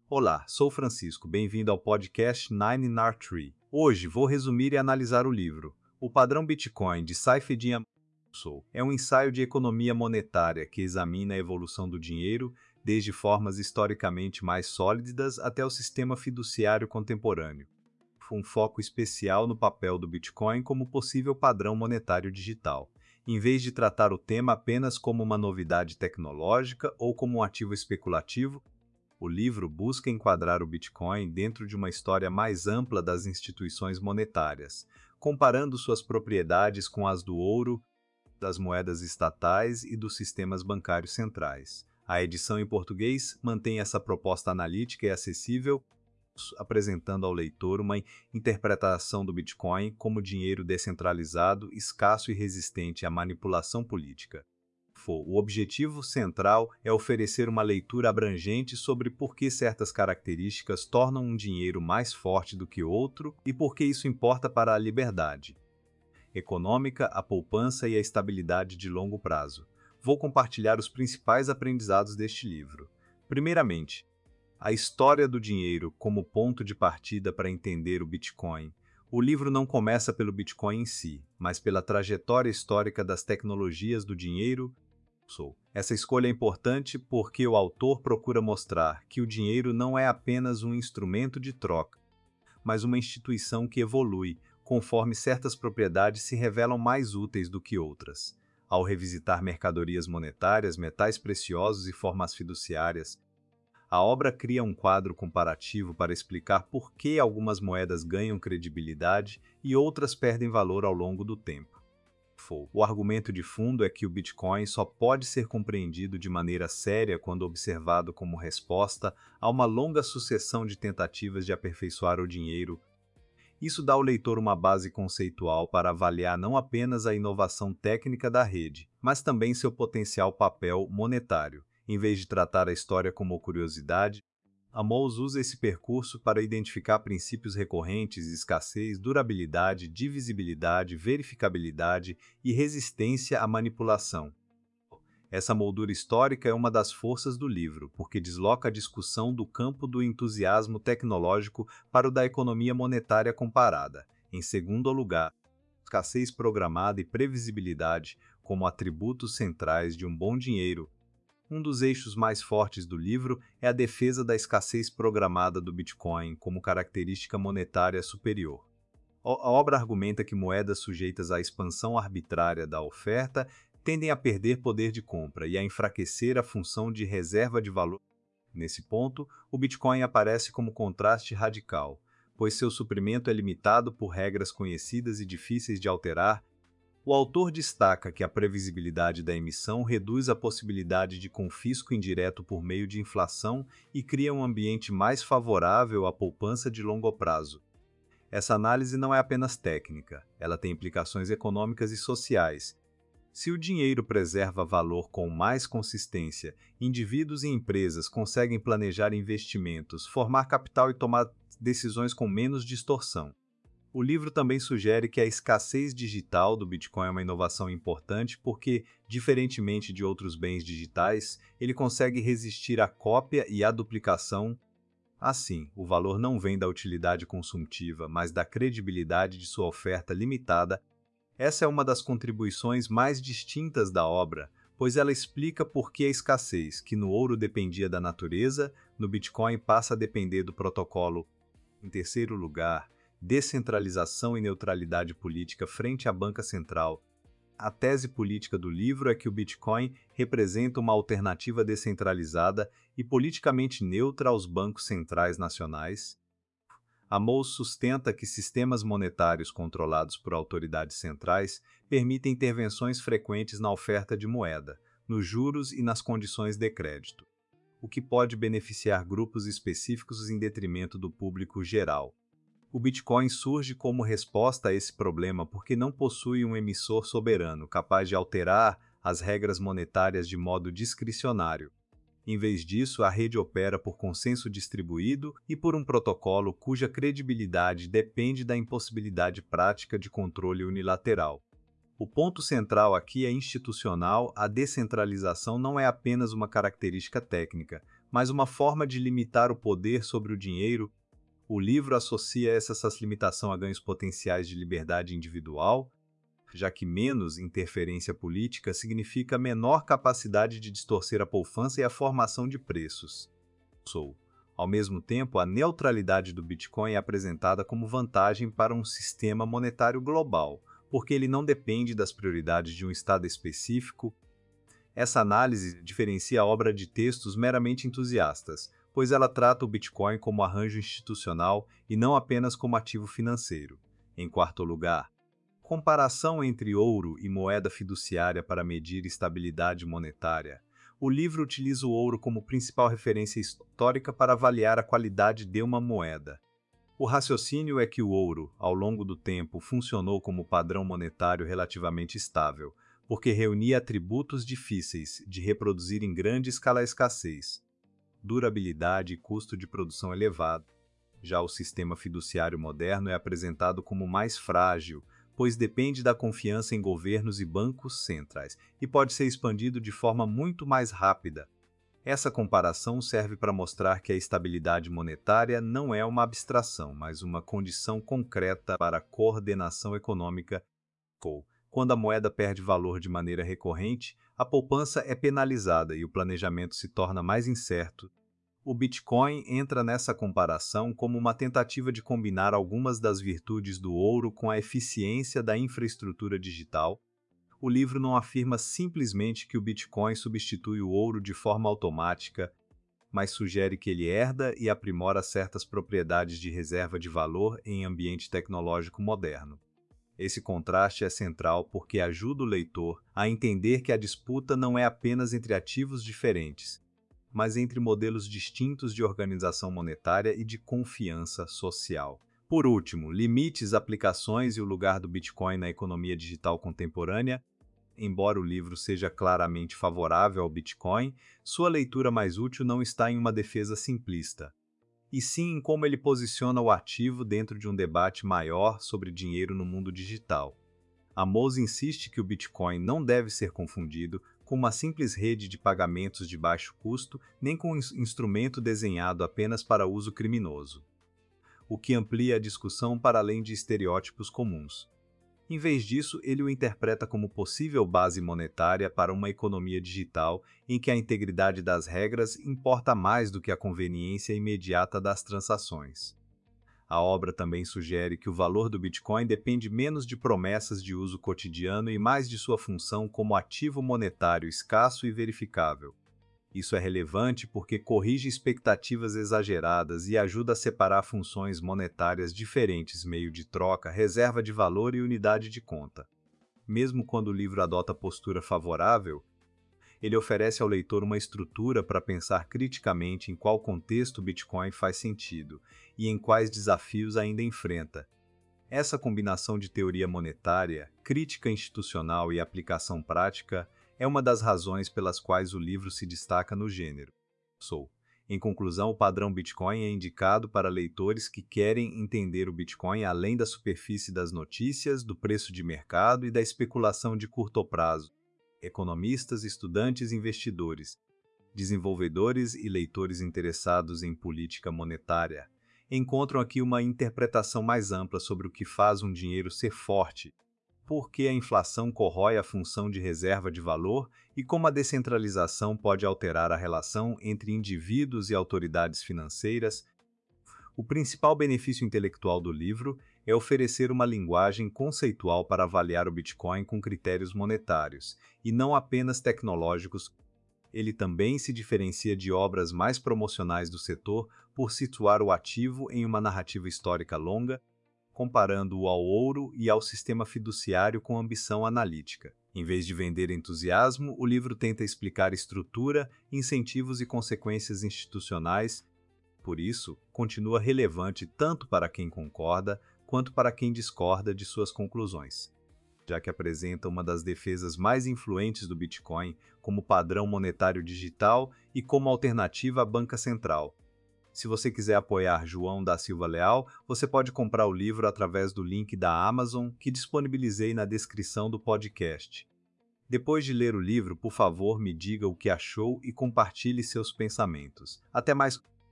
Olá, sou Francisco, bem-vindo ao podcast Nine in Tree. Hoje vou resumir e analisar o livro O Padrão Bitcoin, de Saifedean Ammonsou. É um ensaio de economia monetária que examina a evolução do dinheiro, desde formas historicamente mais sólidas até o sistema fiduciário contemporâneo. Um foco especial no papel do Bitcoin como possível padrão monetário digital, em vez de tratar o tema apenas como uma novidade tecnológica ou como um ativo especulativo. O livro busca enquadrar o Bitcoin dentro de uma história mais ampla das instituições monetárias, comparando suas propriedades com as do ouro, das moedas estatais e dos sistemas bancários centrais. A edição em português mantém essa proposta analítica e acessível, apresentando ao leitor uma interpretação do Bitcoin como dinheiro descentralizado, escasso e resistente à manipulação política. O objetivo central é oferecer uma leitura abrangente sobre por que certas características tornam um dinheiro mais forte do que outro e por que isso importa para a liberdade econômica, a poupança e a estabilidade de longo prazo. Vou compartilhar os principais aprendizados deste livro. Primeiramente, a história do dinheiro como ponto de partida para entender o Bitcoin. O livro não começa pelo Bitcoin em si, mas pela trajetória histórica das tecnologias do dinheiro. Essa escolha é importante porque o autor procura mostrar que o dinheiro não é apenas um instrumento de troca, mas uma instituição que evolui, conforme certas propriedades se revelam mais úteis do que outras. Ao revisitar mercadorias monetárias, metais preciosos e formas fiduciárias, a obra cria um quadro comparativo para explicar por que algumas moedas ganham credibilidade e outras perdem valor ao longo do tempo. O argumento de fundo é que o Bitcoin só pode ser compreendido de maneira séria quando observado como resposta a uma longa sucessão de tentativas de aperfeiçoar o dinheiro. Isso dá ao leitor uma base conceitual para avaliar não apenas a inovação técnica da rede, mas também seu potencial papel monetário. Em vez de tratar a história como curiosidade, Amos usa esse percurso para identificar princípios recorrentes de escassez, durabilidade, divisibilidade, verificabilidade e resistência à manipulação. Essa moldura histórica é uma das forças do livro, porque desloca a discussão do campo do entusiasmo tecnológico para o da economia monetária comparada. Em segundo lugar, escassez programada e previsibilidade como atributos centrais de um bom dinheiro. Um dos eixos mais fortes do livro é a defesa da escassez programada do Bitcoin como característica monetária superior. A obra argumenta que moedas sujeitas à expansão arbitrária da oferta tendem a perder poder de compra e a enfraquecer a função de reserva de valor. Nesse ponto, o Bitcoin aparece como contraste radical, pois seu suprimento é limitado por regras conhecidas e difíceis de alterar. O autor destaca que a previsibilidade da emissão reduz a possibilidade de confisco indireto por meio de inflação e cria um ambiente mais favorável à poupança de longo prazo. Essa análise não é apenas técnica, ela tem implicações econômicas e sociais. Se o dinheiro preserva valor com mais consistência, indivíduos e empresas conseguem planejar investimentos, formar capital e tomar decisões com menos distorção. O livro também sugere que a escassez digital do Bitcoin é uma inovação importante porque, diferentemente de outros bens digitais, ele consegue resistir à cópia e à duplicação. Assim, o valor não vem da utilidade consumptiva, mas da credibilidade de sua oferta limitada. Essa é uma das contribuições mais distintas da obra, pois ela explica por que a escassez, que no ouro dependia da natureza, no Bitcoin passa a depender do protocolo. Em terceiro lugar, descentralização e neutralidade política frente à banca central. A tese política do livro é que o Bitcoin representa uma alternativa descentralizada e politicamente neutra aos bancos centrais nacionais. Amos sustenta que sistemas monetários controlados por autoridades centrais permitem intervenções frequentes na oferta de moeda, nos juros e nas condições de crédito, o que pode beneficiar grupos específicos em detrimento do público geral. O Bitcoin surge como resposta a esse problema porque não possui um emissor soberano capaz de alterar as regras monetárias de modo discricionário. Em vez disso, a rede opera por consenso distribuído e por um protocolo cuja credibilidade depende da impossibilidade prática de controle unilateral. O ponto central aqui é institucional. A descentralização não é apenas uma característica técnica, mas uma forma de limitar o poder sobre o dinheiro. O livro associa essa limitação a ganhos potenciais de liberdade individual, já que menos interferência política significa menor capacidade de distorcer a poupança e a formação de preços. Ao mesmo tempo, a neutralidade do Bitcoin é apresentada como vantagem para um sistema monetário global, porque ele não depende das prioridades de um estado específico. Essa análise diferencia a obra de textos meramente entusiastas, pois ela trata o Bitcoin como arranjo institucional e não apenas como ativo financeiro. Em quarto lugar, comparação entre ouro e moeda fiduciária para medir estabilidade monetária. O livro utiliza o ouro como principal referência histórica para avaliar a qualidade de uma moeda. O raciocínio é que o ouro, ao longo do tempo, funcionou como padrão monetário relativamente estável, porque reunia atributos difíceis de reproduzir em grande escala a escassez, durabilidade e custo de produção elevado. Já o sistema fiduciário moderno é apresentado como mais frágil, pois depende da confiança em governos e bancos centrais, e pode ser expandido de forma muito mais rápida. Essa comparação serve para mostrar que a estabilidade monetária não é uma abstração, mas uma condição concreta para a coordenação econômica. Quando a moeda perde valor de maneira recorrente, a poupança é penalizada e o planejamento se torna mais incerto. O Bitcoin entra nessa comparação como uma tentativa de combinar algumas das virtudes do ouro com a eficiência da infraestrutura digital. O livro não afirma simplesmente que o Bitcoin substitui o ouro de forma automática, mas sugere que ele herda e aprimora certas propriedades de reserva de valor em ambiente tecnológico moderno. Esse contraste é central porque ajuda o leitor a entender que a disputa não é apenas entre ativos diferentes, mas entre modelos distintos de organização monetária e de confiança social. Por último, limites, aplicações e o lugar do Bitcoin na economia digital contemporânea. Embora o livro seja claramente favorável ao Bitcoin, sua leitura mais útil não está em uma defesa simplista, e sim em como ele posiciona o ativo dentro de um debate maior sobre dinheiro no mundo digital. Amos insiste que o Bitcoin não deve ser confundido com uma simples rede de pagamentos de baixo custo, nem com um instrumento desenhado apenas para uso criminoso, o que amplia a discussão para além de estereótipos comuns. Em vez disso, ele o interpreta como possível base monetária para uma economia digital em que a integridade das regras importa mais do que a conveniência imediata das transações. A obra também sugere que o valor do Bitcoin depende menos de promessas de uso cotidiano e mais de sua função como ativo monetário escasso e verificável. Isso é relevante porque corrige expectativas exageradas e ajuda a separar funções monetárias diferentes: meio de troca, reserva de valor e unidade de conta. Mesmo quando o livro adota postura favorável, ele oferece ao leitor uma estrutura para pensar criticamente em qual contexto o Bitcoin faz sentido e em quais desafios ainda enfrenta. Essa combinação de teoria monetária, crítica institucional e aplicação prática é uma das razões pelas quais o livro se destaca no gênero. Em conclusão, o padrão Bitcoin é indicado para leitores que querem entender o Bitcoin além da superfície das notícias, do preço de mercado e da especulação de curto prazo. Economistas, estudantes, investidores, desenvolvedores e leitores interessados em política monetária encontram aqui uma interpretação mais ampla sobre o que faz um dinheiro ser forte, por que a inflação corrói a função de reserva de valor e como a descentralização pode alterar a relação entre indivíduos e autoridades financeiras. O principal benefício intelectual do livro é oferecer uma linguagem conceitual para avaliar o Bitcoin com critérios monetários, e não apenas tecnológicos. Ele também se diferencia de obras mais promocionais do setor por situar o ativo em uma narrativa histórica longa, comparando-o ao ouro e ao sistema fiduciário com ambição analítica. Em vez de vender entusiasmo, o livro tenta explicar estrutura, incentivos e consequências institucionais. Por isso, continua relevante tanto para quem concorda quanto para quem discorda de suas conclusões, já que apresenta uma das defesas mais influentes do Bitcoin como padrão monetário digital e como alternativa à banca central. Se você quiser apoiar João da Silva Leal, você pode comprar o livro através do link da Amazon que disponibilizei na descrição do podcast. Depois de ler o livro, por favor, me diga o que achou e compartilhe seus pensamentos. Até mais.